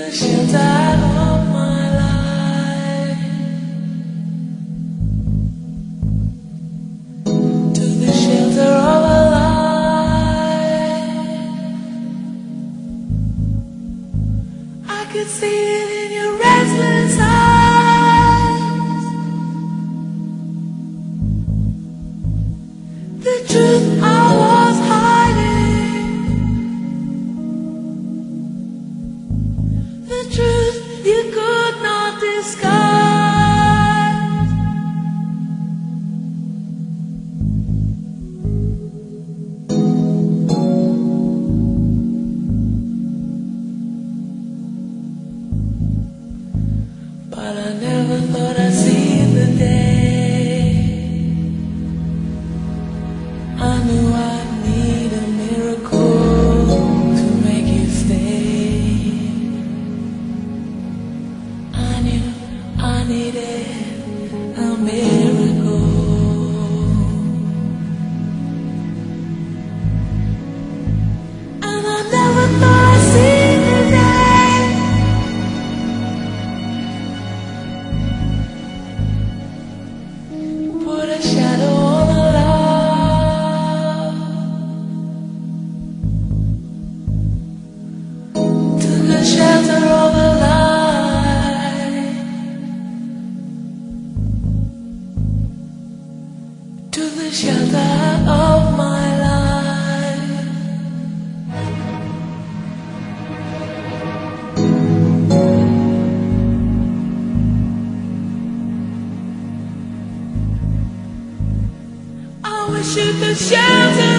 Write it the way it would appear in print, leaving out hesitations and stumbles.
the shelter of my life, to the shelter of a life. I could see it in your restless eyes, the truth I was hiding, the truth you could not disguise. But I never thought I'd see the day I knew I'd need a miracle to make you stay. I knew I needed a miracle, and I never thought I'd see the day put a shadow on a love, took a shelter of a life, to the shelter of my life. I wish you could shelter